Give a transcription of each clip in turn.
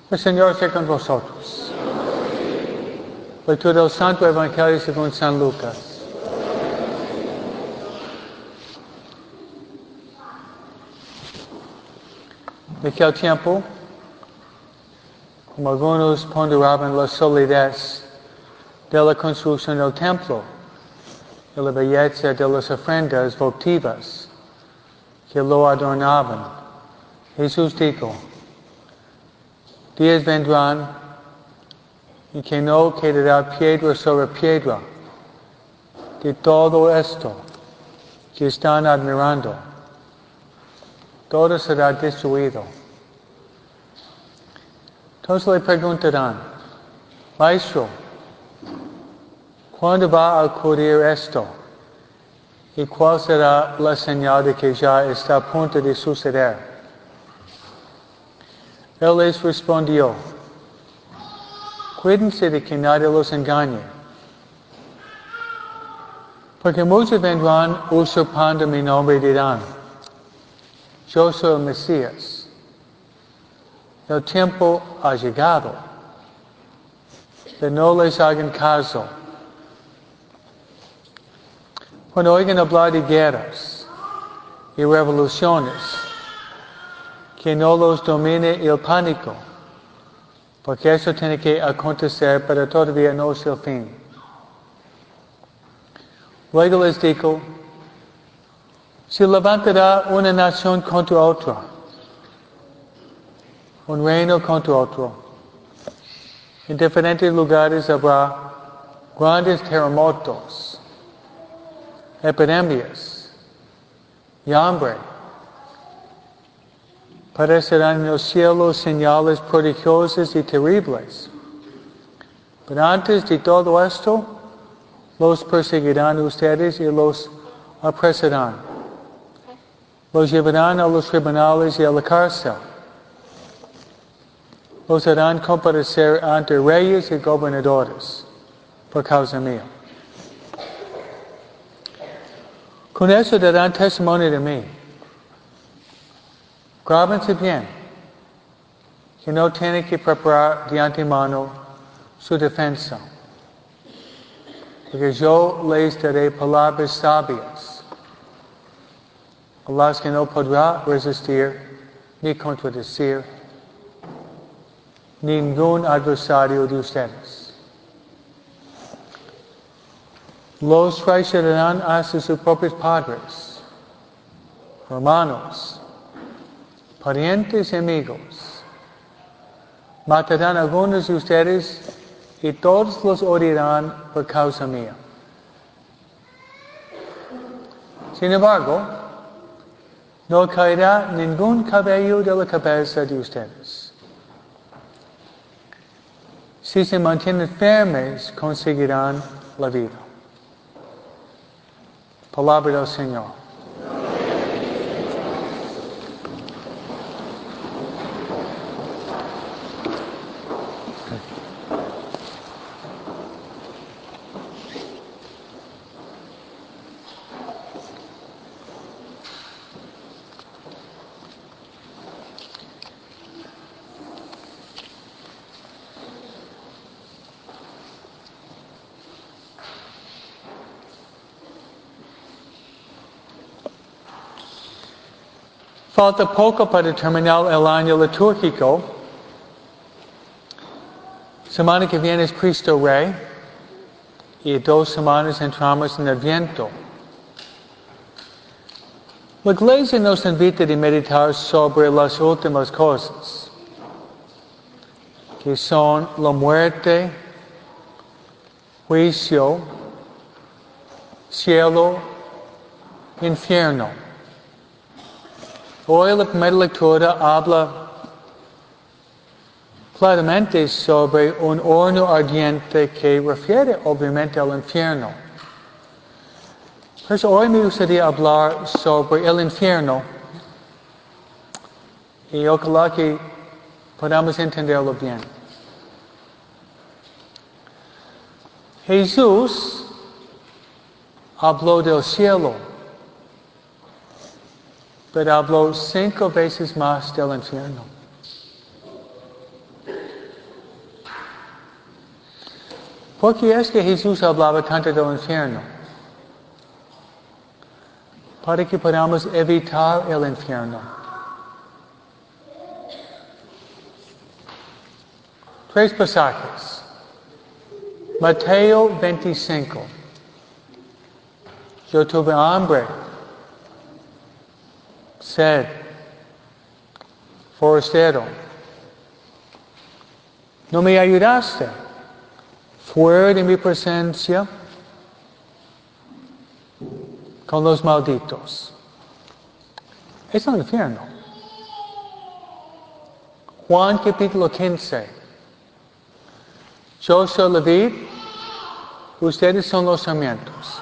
El Señor esté con vosotros. Lectura del Santo Evangelio según San Lucas. De aquel tiempo, como algunos ponderaban la solidez de la construcción del templo y la belleza de las ofrendas votivas que lo adornaban, Jesús dijo: días vendrán en que no quedará piedra sobre piedra de todo esto que están admirando. Todo será destruido. Entonces le preguntarán: Maestro, ¿cuándo va a ocurrir esto? ¿Y cuál será la señal de que ya está a punto de suceder? Él les respondió: cuídense de que nadie los engañe, porque muchos vendrán usurpando mi nombre y dirán: yo soy el Mesías. El tiempo ha llegado, pero no les hagan caso. Cuando oigan hablar de guerras y revoluciones, que no los domine el pánico, porque eso tiene que acontecer, pero todavía no es el fin. Luego les digo: se levantará una nación contra otra, un reino contra otro. En diferentes lugares habrá grandes terremotos, epidemias y hambre. Aparecerán en los cielos señales prodigiosas y terribles. Pero antes de todo esto, los perseguirán ustedes y los apresarán. Los llevarán a los tribunales y a la cárcel. Los harán comparecer ante reyes y gobernadores por causa mía. Con eso darán testimonio de mí. Grábense bien, que no tienen que preparar de antemano su defensa, porque yo les daré palabras sabias, a las que no podrá resistir ni contradecir ningún adversario de ustedes. Los traicionarán hasta sus propios padres, hermanos, parientes y amigos. Matarán a algunos de ustedes y todos los odiarán por causa mía. Sin embargo, no caerá ningún cabello de la cabeza de ustedes. Si se mantienen firmes, conseguirán la vida. Palabra del Señor. Falta poco para terminar el año litúrgico. Semana que viene es Cristo Rey y 2 semanas entramos en Adviento. La Iglesia nos invita a meditar sobre las últimas cosas, que son la muerte, juicio, cielo, infierno. Hoy la primera lectura habla claramente sobre un horno ardiente que refiere obviamente al infierno. Por eso hoy me gustaría hablar sobre el infierno y ojalá que podamos entenderlo bien. Jesús habló del cielo, pero habló 5 veces más del infierno. ¿Por qué es que Jesús hablaba tanto del infierno? Para que podamos evitar el infierno. 3 pasajes. Mateo 25. Yo tuve hambre, sed, forastero. No me ayudaste. Fuera de mi presencia con los malditos. Es el infierno. Juan capítulo 15. Yo soy la vid, ustedes son los sarmientos.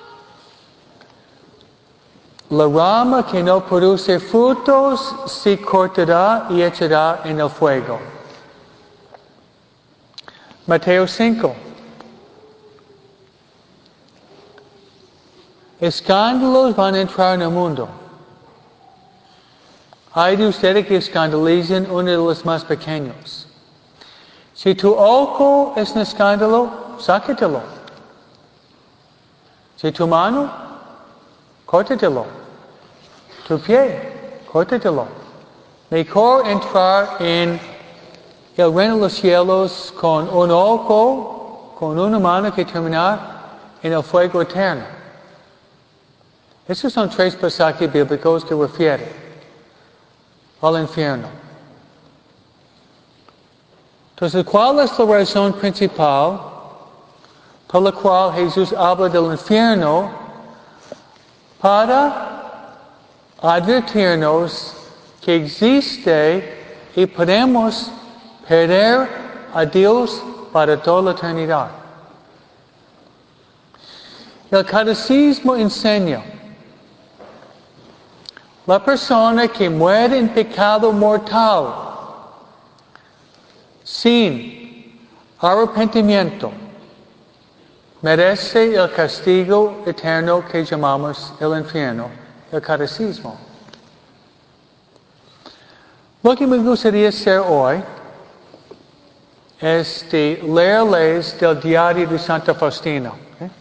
La rama que no produce frutos se cortará y echará en el fuego. Mateo 5. Escándalos van a entrar en el mundo. Hay de ustedes que escandalicen uno de los más pequeños. Si tu ojo es un escándalo, sácatelo. Si tu mano, córtatelo. Tu pie, córtatelo. Mejor entrar en el reino de los cielos con un ojo, con una mano que terminar en el fuego eterno. Esos son 3 pasajes bíblicos que refieren al infierno. Entonces, ¿cuál es la razón principal por la cual Jesús habla del infierno? Para advertirnos que existe y podemos perder a Dios para toda la eternidad. El catecismo enseña: la persona que muere en pecado mortal sin arrepentimiento merece el castigo eterno que llamamos el infierno, el catecismo. Lo que me gustaría hacer hoy es de leerles del diario de Santa Faustina.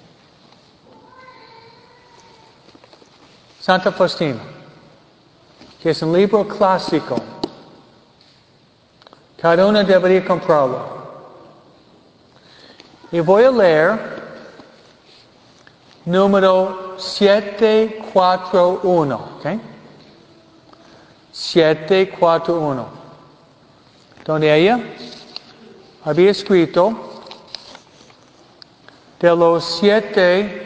Santa Faustina, que es un libro clásico. Cada uno debería comprarlo. Y voy a leer número 741. ¿Okay? 741. Donde ella había escrito de los 7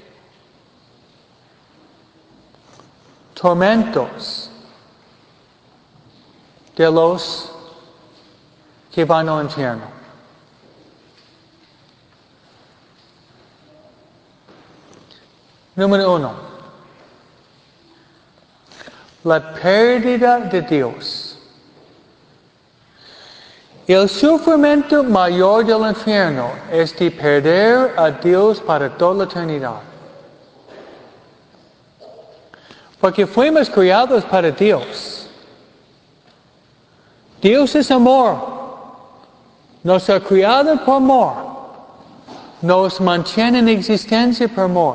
tormentos de los que van al infierno. Número 1. La pérdida de Dios. El sufrimiento mayor del infierno es de perder a Dios para toda la eternidad. Porque fuimos criados para Dios. Dios es amor. Nos ha criado por amor. Nos mantiene en existencia por amor.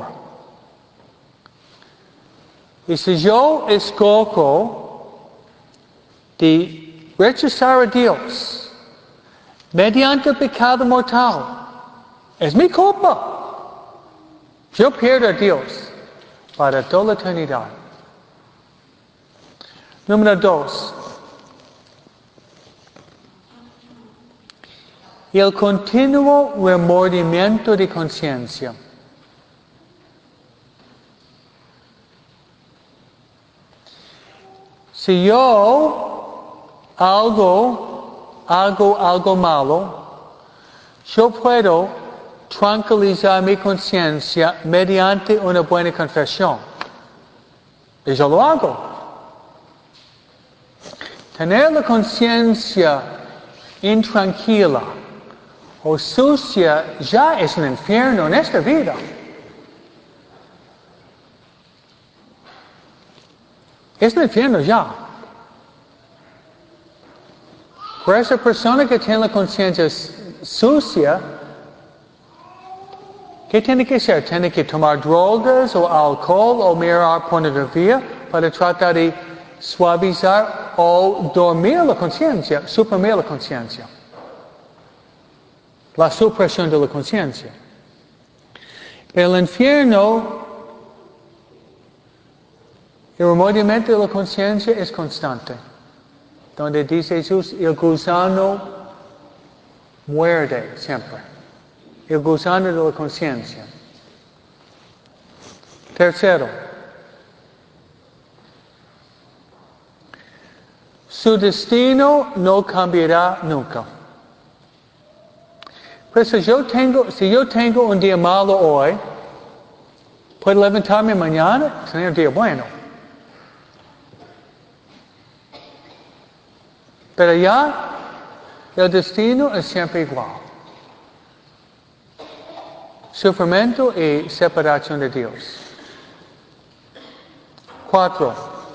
Y si yo escojo de rechazar a Dios mediante el pecado mortal, es mi culpa. Yo pierdo a Dios para toda la eternidad. Número 2. El continuo remordimiento de conciencia. Si yo hago algo malo, yo puedo tranquilizar mi conciencia mediante una buena confesión. Y yo lo hago. Tener la conciencia intranquila o sucia ya es un infierno en esta vida. Es un infierno ya. Por esa persona que tiene la conciencia sucia, ¿Qué tiene que hacer? ¿Tiene que tomar drogas o alcohol o mirar pornografía para tratar de suavizar o dormir la conciencia, suprimir la conciencia? La supresión de la conciencia. Pero el infierno, el remordimiento de la conciencia es constante. Donde dice Jesús, el gusano muerde siempre. El gusano de la conciencia. Tercero, su destino no cambiará nunca. Por eso si yo tengo un día malo hoy, puedo levantarme mañana y tener un día bueno. Pero ya el destino es siempre igual. Sufrimiento y separación de Dios. 4.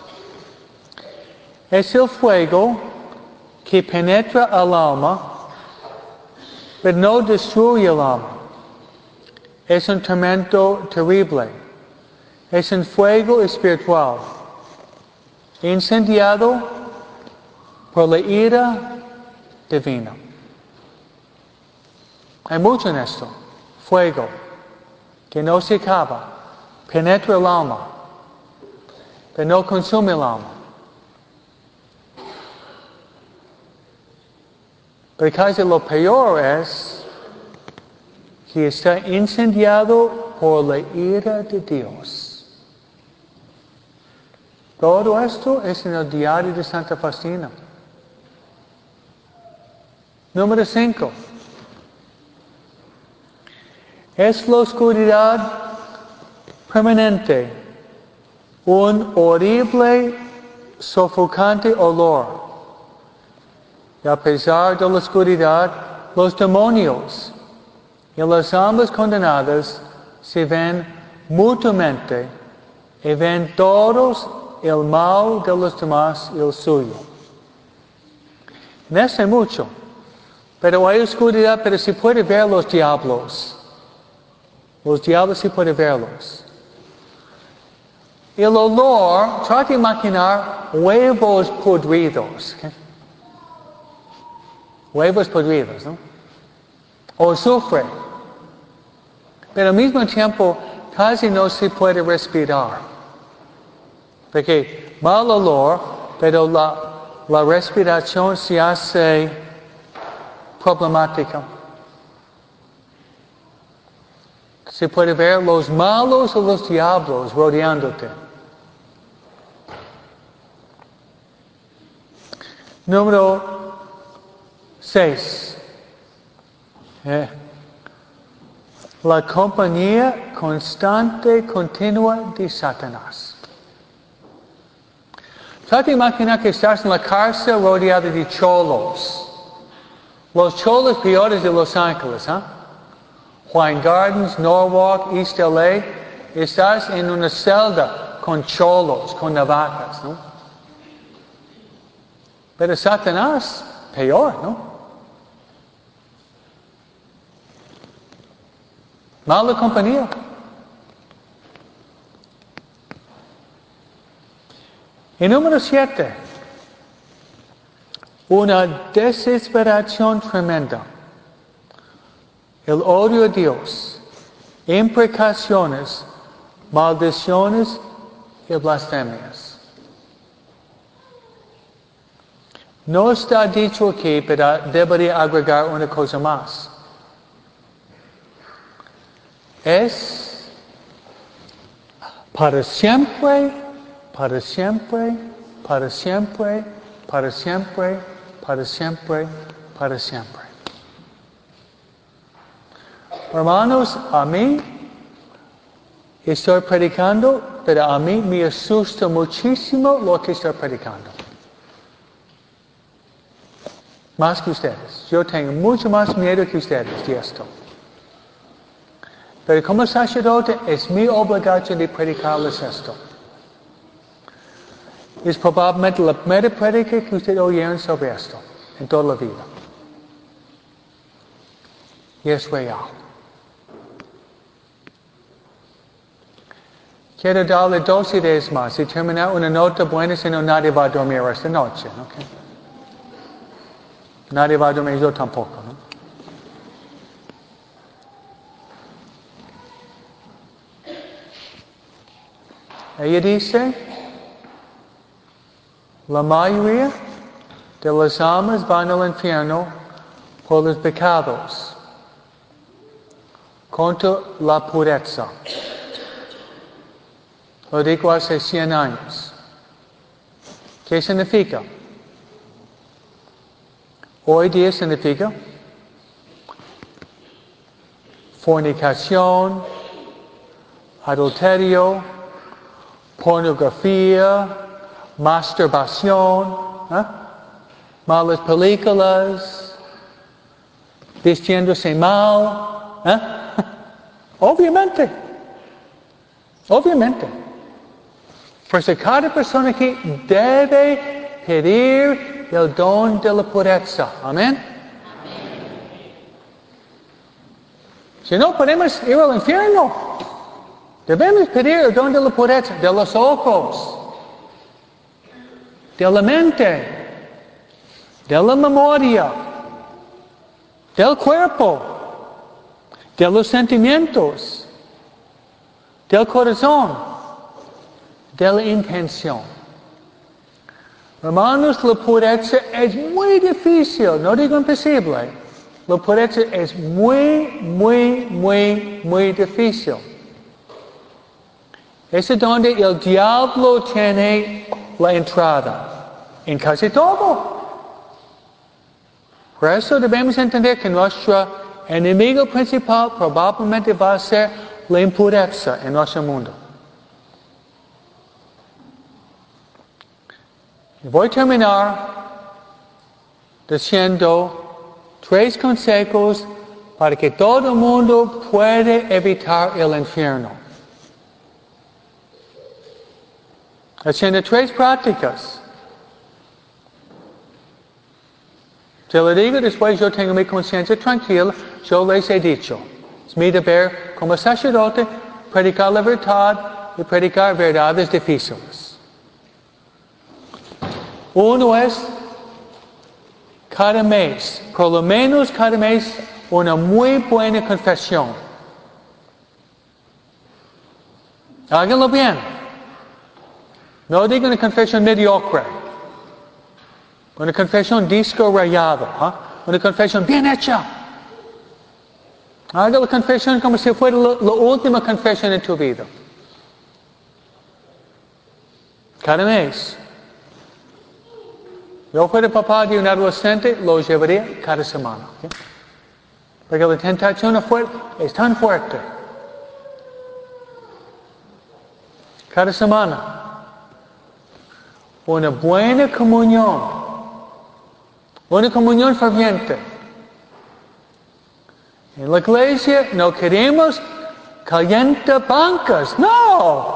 Es el fuego que penetra al alma, pero no destruye el alma. Es un tormento terrible. Es un fuego espiritual, incendiado por la ira divina. Hay mucho en esto. Fuego que no se acaba, penetra el alma, pero no consume el alma. Pero casi lo peor es que está incendiado por la ira de Dios. Todo esto es en el diario de Santa Faustina. Número 5. Es la oscuridad permanente, un horrible, sofocante olor. Y a pesar de la oscuridad, los demonios y las almas condenadas se ven mutuamente y ven todos el mal de los demás y el suyo. No es mucho, pero hay oscuridad, pero se puede ver los diablos. Los diablos se puede verlos. El olor, trata de imaginar huevos podridos. ¿Okay? Huevos podridos, ¿no? O azufre. Pero al mismo tiempo, casi no se puede respirar. Porque mal olor, pero la respiración se hace problemática. Se puede ver los malos o los diablos rodeándote. Número 6. La compañía constante, continua de Satanás. Trata de imaginar que estás en la cárcel rodeado de cholos. Los cholos peores de Los Ángeles, ¿eh? Wine Gardens, Norwalk, East LA. Estás en una celda con cholos, con navajas, ¿no? Pero Satanás, peor, ¿no? Mala compañía. Y número 7. Una desesperación tremenda. El odio a Dios, imprecaciones, maldiciones y blasfemias. No está dicho aquí, pero debería agregar una cosa más. Es para siempre, para siempre, para siempre, para siempre, para siempre, para siempre. Hermanos, a mí estoy predicando, pero a mí me asusta muchísimo lo que estoy predicando. Más que ustedes. Yo tengo mucho más miedo que ustedes de esto. Pero como sacerdote es mi obligación de predicarles esto. Es probablemente la primera prédica que ustedes oyeron sobre esto en toda la vida. Y es real. Quiero darle 2 ideas más y terminar una nota buena, si no nadie va a dormir esta noche. ¿Okay? Nadie va a dormir, yo tampoco. ¿No? Ella dice, la mayoría de las almas van al infierno por los pecados, contra la pureza. Lo digo hace 100 años. ¿Qué significa? Hoy día significa fornicación, adulterio, pornografía, masturbación, malas películas, vistiéndose mal. Obviamente. Por eso cada persona aquí debe pedir el don de la pureza. Amén. Si no podemos ir al infierno, debemos pedir el don de la pureza, de los ojos, de la mente, de la memoria, del cuerpo, de los sentimientos, del corazón, de la intención. Hermanos, la pureza es muy difícil, no digo imposible. La pureza es muy difícil. Es donde el diablo tiene la entrada, en casi todo. Por eso debemos entender que nuestro enemigo principal probablemente va a ser la impureza en nuestro mundo. Y voy a terminar diciendo 3 consejos para que todo el mundo pueda evitar el infierno. Haciendo 3 prácticas. Te lo digo, después yo tengo mi conciencia tranquila, yo les he dicho. Es mi deber como sacerdote predicar la verdad y predicar verdades difíciles. Uno es cada mes, por lo menos cada mes, una muy buena confesión. Háganlo bien. No digan una confesión mediocre. Una confesión disco rayado. Una confesión bien hecha. Haga la confesión como si fuera la última confesión en tu vida. Cada mes. Yo fuera papá de un adolescente, lo llevaría cada semana. ¿Okay? Porque la tentación es tan fuerte. Cada semana. Una buena comunión. Una comunión ferviente. En la iglesia no queremos calientabancas. No.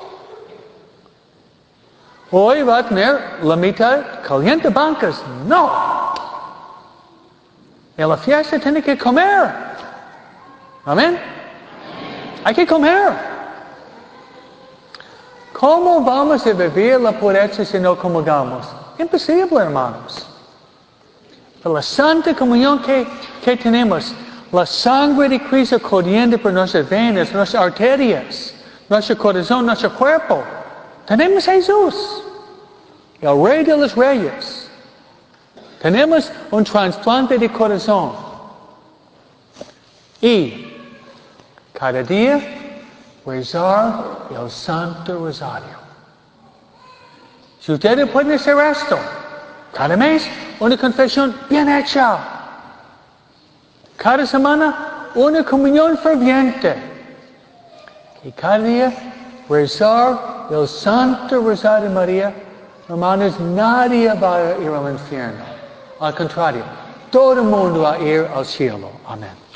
Hoy va a tener la mitad calientabancas. No. En la fiesta tiene que comer. Amén. Hay que comer. ¿Cómo vamos a vivir la pureza si no comulgamos? Imposible, hermanos. Pero la santa comunión que tenemos, la sangre de Cristo corriendo por nuestras venas, nuestras arterias, nuestro corazón, nuestro cuerpo. Tenemos a Jesús, el Rey de los Reyes. Tenemos un trasplante de corazón. Y cada día rezar el Santo Rosario. Si ustedes pueden hacer esto, cada mes una confesión bien hecha. Cada semana una comunión ferviente. Y cada día rezar el Santo Rosario de María. Hermanos, nadie va a ir al infierno. Al contrario, todo el mundo va a ir al cielo. Amén.